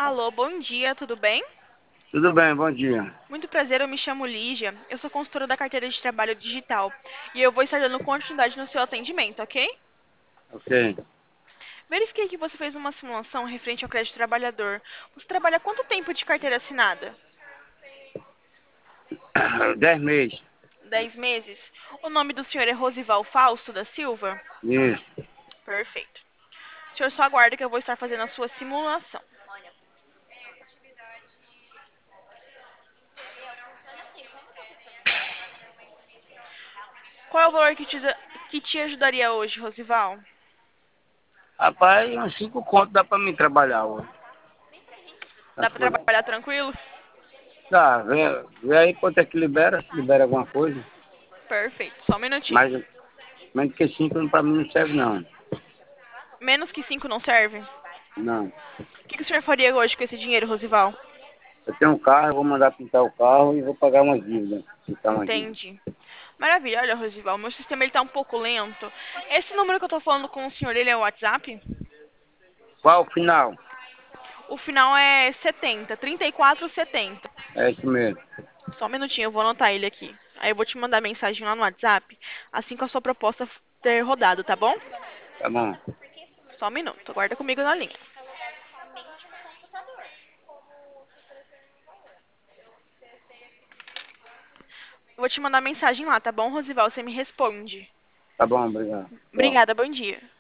Alô, bom dia, tudo bem? Tudo bem, bom dia. Muito prazer, eu me chamo Lígia, eu sou consultora da carteira de trabalho digital e eu vou estar dando continuidade no seu atendimento, ok? Ok. Verifiquei que você fez uma simulação referente ao crédito trabalhador. Você trabalha quanto tempo de carteira assinada? 10 meses. 10 meses? O nome do senhor é Rosival Fausto da Silva? Isso. Perfeito. O senhor só aguarda que eu vou estar fazendo a sua simulação. Qual é o valor que te ajudaria hoje, Rosival? Rapaz, uns 5 contos dá pra mim trabalhar, ó. Dá As pra coisas. trabalhar tranquilo? Tá, vê aí quanto é que libera, se libera alguma coisa. Perfeito, só um minutinho. Mas menos que 5 pra mim não serve não. Menos que 5 não serve? Não. O que o senhor faria hoje com esse dinheiro, Rosival? Eu tenho um carro, eu vou mandar pintar o carro e vou pagar uma dívida. Pintar uma dívida. Entendi. Maravilha, olha, Rosival, meu sistema ele tá um pouco lento. Esse número que eu tô falando com o senhor, ele é o WhatsApp? Qual o final? O final é 70, 3470. É isso mesmo. Só um minutinho, eu vou anotar ele aqui. Aí eu vou te mandar mensagem lá no WhatsApp, assim que a sua proposta ter rodado, tá bom? Tá bom. Só um minuto, aguarda comigo na linha. Eu vou te mandar mensagem lá, tá bom, Rosival? Você me responde. Tá bom, obrigado. Tchau. Obrigada, bom dia.